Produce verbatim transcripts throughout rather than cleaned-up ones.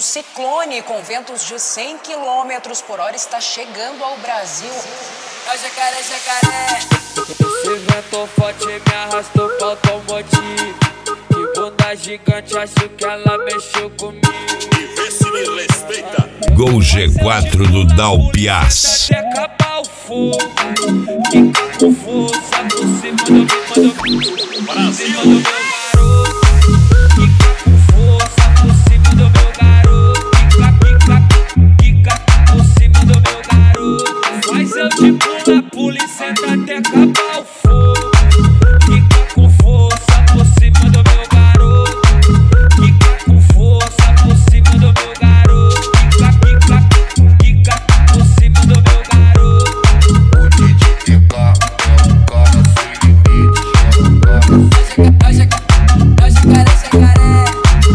ciclone com ventos de cem quilômetros por hora está chegando ao Brasil. É o jacaré, jacaré. Esse vento forte me arrastou pro automotivo. Que bunda gigante, acho que ela mexeu comigo. E vê se me respeita. Gol G quatro do Dalpiaz. Até acabar o fogo. Fica com força por cima do meu, do Brasil. meu garoto. Fica com força por cima do meu garoto. Fica, fica, fica por cima do meu garoto. Faz eu te pular, polícia até acabar o fogo. Fica com força por cima do meu garoto. Fica com força por cima do meu garoto. Fica, fica, fica por cima do meu garoto. O D J T K é um cara sem limite. É um cara sem É o jacaré, é o jacaré, jacaré.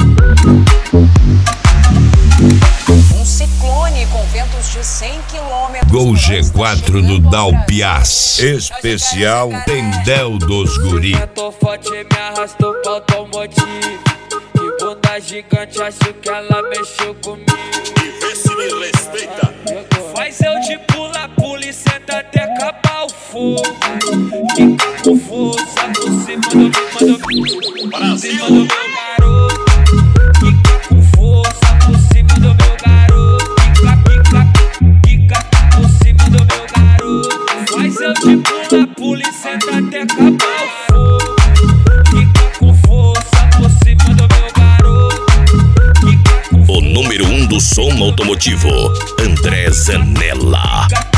Um ciclone com ventos de cem quilômetros Gol por hora G está quatro do chegando ao Dalpiaz. Especial Tendel dos Guri. Vento forte me arrastou pro automotivo. Que bunda gigante, acho que ela mexeu comigo. E vê se me respeita. Faz eu te pular, polícia até acabar o fogo. Fica com força por cima do meu, do, por cima do Brasil. meu garoto. Fica com força por cima do meu garoto. Fica, fica, fica por cima do meu garoto. Faz eu te pular, polícia até acabar o fogo. Fica com força por cima do meu garoto. Fica com O número um do som automotivo, André Zanella. força.